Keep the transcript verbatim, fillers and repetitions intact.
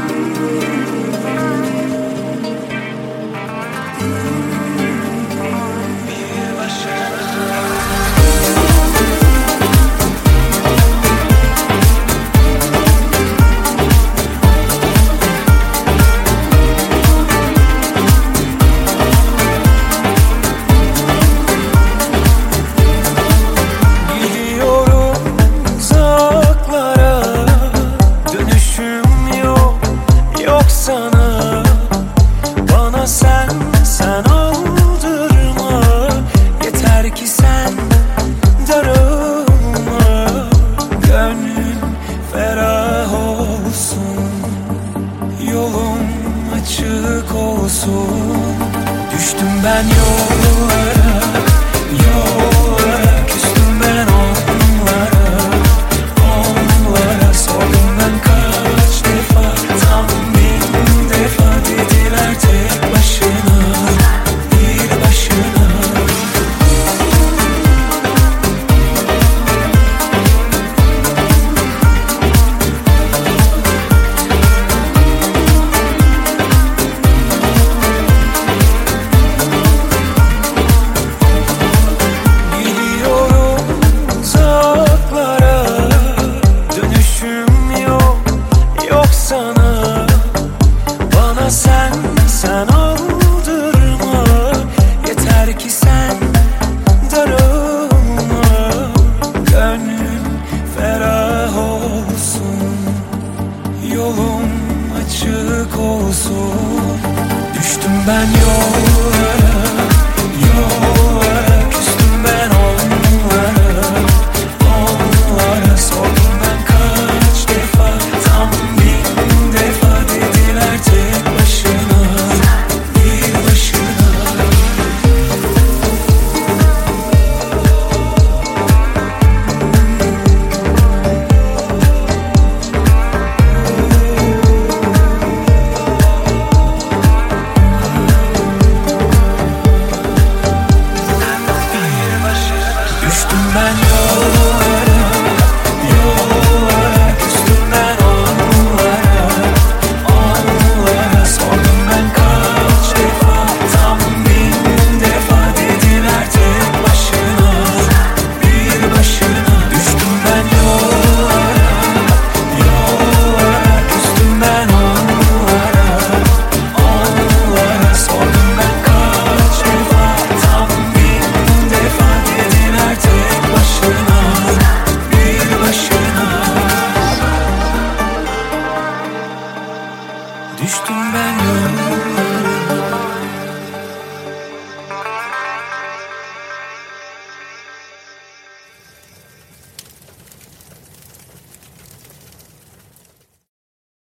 Sana, bana sen, sen aldırma. Yeter ki sen darılma. Gönlün ferah olsun, yolun açık olsun. Düştüm ben yollara, yollara. Küstüm ben onlara, onlara. Sordum ben kaç defa, tam bin defa. Dediler tek başına, bir başına. Gidiyorum uzaklara, dönüşüm yok, yok sana. Bana sen, sen aldırma. Yeter ki sen darılma. Gönlün ferah olsun, yolun açık olsun. Düştüm ben yollara, yollara. Küstüm ben onlara, onlara. Sordum ben kaç defa, tam bin defa. Dediler tek başına, bir başına. Düştüm ben yollara, yollara. Küstüm ben onlara, onlara. Sordum ben kaç defa, tam bin defa. Dediler tek başına, bir başına. Düştüm ben yollara, yollara. Küstüm ben onlara, onlara. Sordum ben kaç defa, tam bin defa. Dediler tek başına, bir başına. Düştüm ben yollara.